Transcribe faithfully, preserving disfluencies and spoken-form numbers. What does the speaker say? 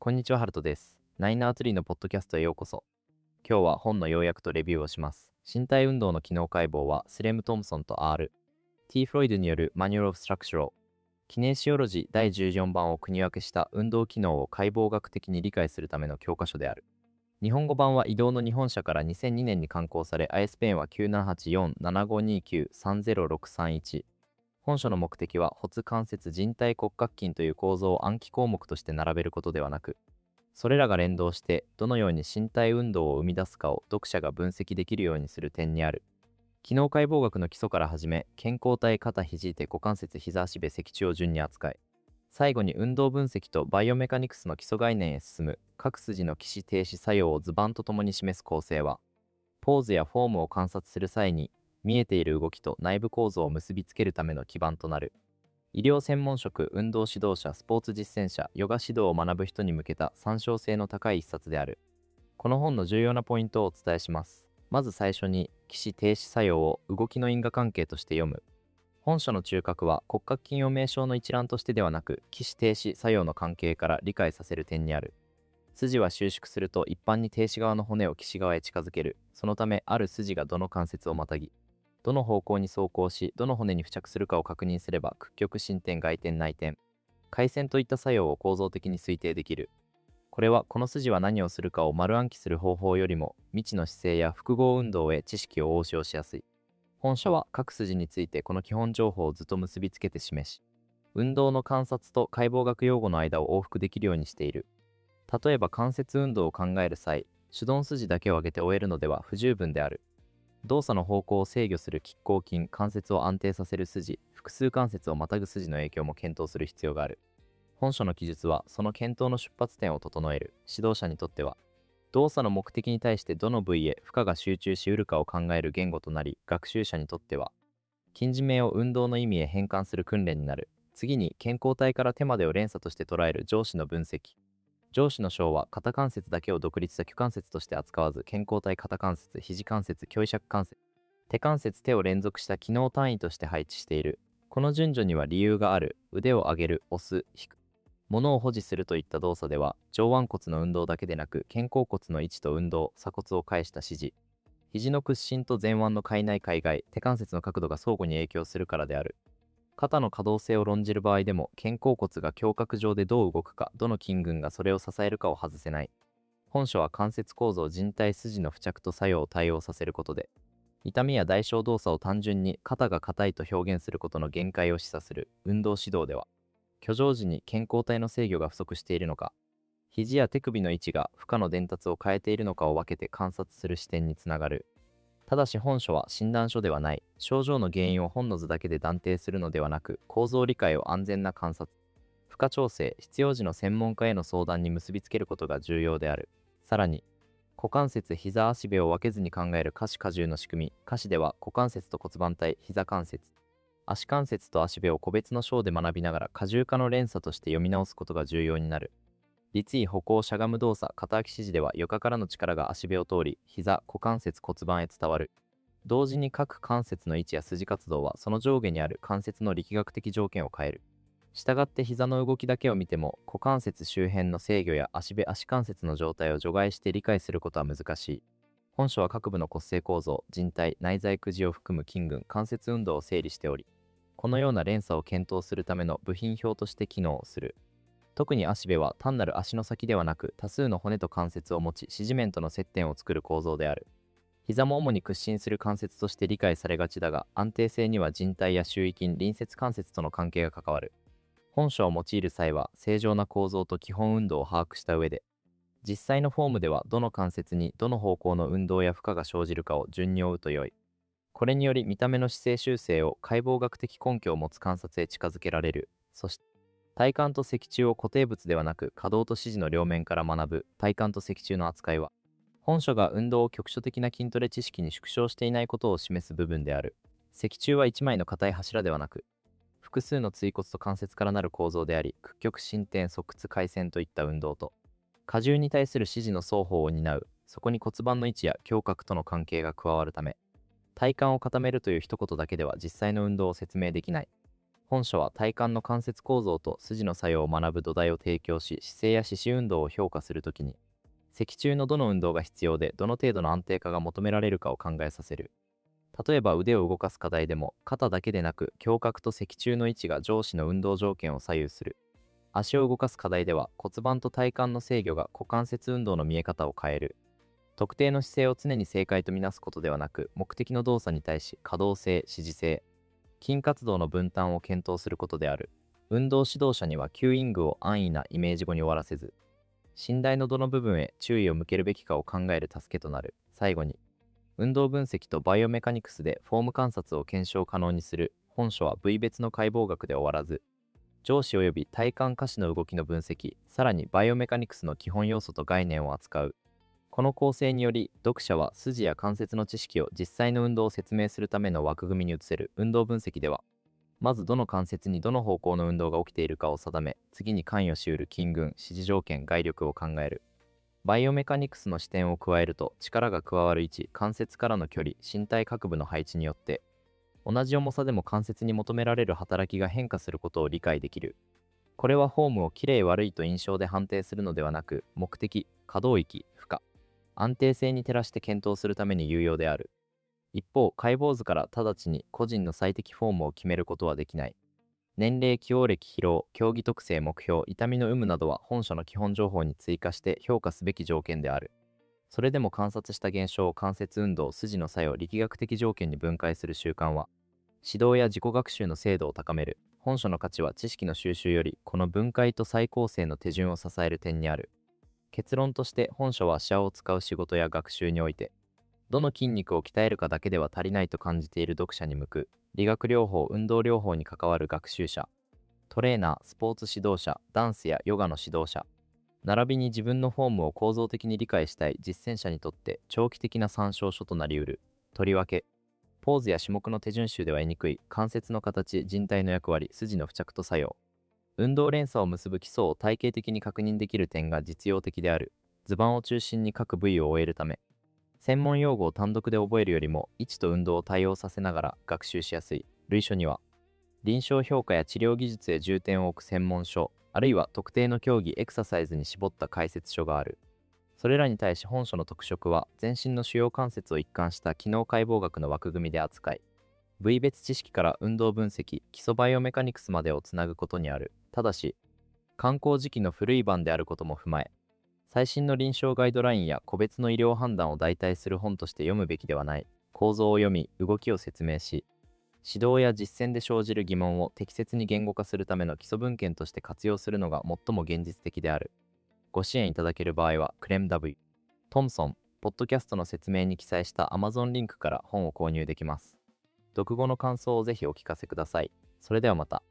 こんにちは、ハルトです。ナインアーツリーのポッドキャストへようこそ。今日は本の要約とレビューをします。身体運動の機能解剖はスレム・トムソンと R。T. フロイドによるマニュアル・オブ・ストラクチャル。キネシオロジーだいじゅうよんばんを国分けした運動機能を解剖学的に理解するための教科書である。日本語版は移動の日本社からにせんにねんに刊行され、アイエスピーエヌ は きゅうななはちよんななごにきゅうさんぜろろくさんいち。本書の目的は骨関節人体骨格筋という構造を暗記項目として並べることではなく、それらが連動してどのように身体運動を生み出すかを読者が分析できるようにする点にある。機能解剖学の基礎から始め、健康体、肩、肘、手、股関節、膝、足部、脊柱を順に扱い、最後に運動分析とバイオメカニクスの基礎概念へ進む。各筋の起死停止作用を図板とともに示す構成は、ポーズやフォームを観察する際に見えている動きと内部構造を結びつけるための基盤となる。医療専門職、運動指導者、スポーツ実践者、ヨガ指導を学ぶ人に向けた参照性の高い一冊である。この本の重要なポイントをお伝えします。まず最初に、起死停止作用を動きの因果関係として読む。本書の中核は骨格筋を名称の一覧としてではなく、起死停止作用の関係から理解させる点にある。筋は収縮すると一般に停止側の骨を起死側へ近づける。そのため、ある筋がどの関節をまたぎ、どの方向に走行し、どの骨に付着するかを確認すれば、屈曲伸展、外転、内転、回旋といった作用を構造的に推定できる。これはこの筋は何をするかを丸暗記する方法よりも、未知の姿勢や複合運動へ知識を応用しやすい。本書は各筋についてこの基本情報を図と結びつけて示し、運動の観察と解剖学用語の間を往復できるようにしている。例えば関節運動を考える際、手動筋だけを上げて終えるのでは不十分である。動作の方向を制御する拮抗筋、関節を安定させる筋、複数関節をまたぐ筋の影響も検討する必要がある。本書の記述はその検討の出発点を整える。指導者にとっては、動作の目的に対してどの部位へ負荷が集中しうるかを考える言語となり、学習者にとっては、近似名を運動の意味へ変換する訓練になる。次に、健康体から手までを連鎖として捉える上肢の分析。上肢の章は肩関節だけを独立した躯関節として扱わず、健康体、肩関節、肘関節、胸尺関節、手関節、手を連続した機能単位として配置している。この順序には理由がある。腕を上げる、押す、引く、物を保持するといった動作では、上腕骨の運動だけでなく、肩甲骨の位置と運動、鎖骨を返した指示、肘の屈伸と前腕の開内開外、手関節の角度が相互に影響するからである。肩の可動性を論じる場合でも、肩甲骨が胸郭上でどう動くか、どの筋群がそれを支えるかを外せない。本書は関節構造、人体筋の付着と作用を対応させることで、痛みや代償動作を単純に肩が硬いと表現することの限界を示唆する。運動指導では、挙上時に健康体の制御が不足しているのか、肘や手首の位置が負荷の伝達を変えているのかを分けて観察する視点につながる。ただし本書は診断書ではない。症状の原因を本の図だけで断定するのではなく、構造理解を安全な観察、負荷調整、必要時の専門家への相談に結びつけることが重要である。さらに、股関節、膝、足部を分けずに考える下肢荷重の仕組み。下肢では股関節と骨盤体、膝関節、足関節と足部を個別の章で学びながら荷重化の連鎖として読み直すことが重要になる。立位、歩行、しゃがむ動作、肩空き指示では床からの力が足部を通り、膝、股関節、骨盤へ伝わる。同時に各関節の位置や筋活動はその上下にある関節の力学的条件を変える。したがって膝の動きだけを見ても股関節周辺の制御や足部足関節の状態を除外して理解することは難しい。本書は各部の骨成構造、人体、内在くじを含む筋群、関節運動を整理しており、このような連鎖を検討するための部品表として機能をする。特に足部は単なる足の先ではなく多数の骨と関節を持ち、支持面との接点を作る構造である。膝も主に屈伸する関節として理解されがちだが、安定性には人体や周囲筋、隣接関節との関係が関わる。本書を用いる際は正常な構造と基本運動を把握した上で、実際のフォームではどの関節にどの方向の運動や負荷が生じるかを順に追うと良い。これにより見た目の姿勢修正を解剖学的根拠を持つ観察へ近づけられる。そして、体幹と脊柱を固定物ではなく可動と指示の両面から学ぶ。体幹と脊柱の扱いは、本書が運動を局所的な筋トレ知識に縮小していないことを示す部分である。脊柱は一枚の硬い柱ではなく、複数の椎骨と関節からなる構造であり、屈曲伸展、側屈回旋といった運動と、荷重に対する指示の双方を担う。そこに骨盤の位置や胸郭との関係が加わるため、体幹を固めるという一言だけでは実際の運動を説明できない。 本書は体幹の関節構造と筋の作用を学ぶ土台を提供し、姿勢や四肢運動を評価するときに、脊柱のどの運動が必要でどの程度の安定化が求められるかを考えさせる。例えば腕を動かす課題でも、肩だけでなく胸郭と脊柱の位置が上肢の運動条件を左右する。足を動かす課題では骨盤と体幹の制御が股関節運動の見え方を変える。特定の姿勢を常に正解とみなすことではなく、目的の動作に対し可動性、支持性、筋活動の分担を検討することである。運動指導者にはキューイングを安易なイメージ語に終わらせず、信頼のどの部分へ注意を向けるべきかを考える助けとなる。最後に、運動分析とバイオメカニクスでフォーム観察を検証可能にする。本書は部位別の解剖学で終わらず、上肢及び体幹下肢の動きの分析、さらにバイオメカニクスの基本要素と概念を扱う。この構成により、読者は筋や関節の知識を実際の運動を説明するための枠組みに移せる。運動分析では、まずどの関節にどの方向の運動が起きているかを定め、次に関与し得る筋群、支持条件、外力を考える。バイオメカニクスの視点を加えると、力が加わる位置、関節からの距離、身体各部の配置によって、同じ重さでも関節に求められる働きが変化することを理解できる。これはフォームをきれい悪いと印象で判定するのではなく、目的、可動域、負荷、安定性に照らして検討するために有用である。一方、解剖図から直ちに個人の最適フォームを決めることはできない。年齢、起用歴、疲労、競技特性、目標、痛みの有無などは本書の基本情報に追加して評価すべき条件である。それでも観察した現象を関節運動、筋の作用、力学的条件に分解する習慣は、指導や自己学習の精度を高める。本書の価値は知識の収集より、この分解と再構成の手順を支える点にある。結論として、本書は視野を使う仕事や学習において、どの筋肉を鍛えるかだけでは足りないと感じている読者に向く。理学療法、運動療法に関わる学習者、トレーナー、スポーツ指導者、ダンスやヨガの指導者、並びに自分のフォームを構造的に理解したい実践者にとって長期的な参照書となり得る。とりわけ、ポーズや種目の手順集では得にくい関節の形、人体の役割、筋の付着と作用、運動連鎖を結ぶ基礎を体系的に確認できる点が実用的である。図板を中心に各部位を終えるため、専門用語を単独で覚えるよりも位置と運動を対応させながら学習しやすい。類書には、臨床評価や治療技術へ重点を置く専門書、あるいは特定の競技エクササイズに絞った解説書がある。それらに対し本書の特色は、全身の主要関節を一貫した機能解剖学の枠組みで扱い、部位別知識から運動分析、基礎バイオメカニクスまでをつなぐことにある。ただし、刊行時期の古い版であることも踏まえ、最新の臨床ガイドラインや個別の医療判断を代替する本として読むべきではない。構造を読み、動きを説明し、指導や実践で生じる疑問を適切に言語化するための基礎文献として活用するのが最も現実的である。ご支援いただける場合は、クレム W、トムソン、ポッドキャストの説明に記載した Amazon リンクから本を購入できます。読後の感想をぜひお聞かせください。それではまた。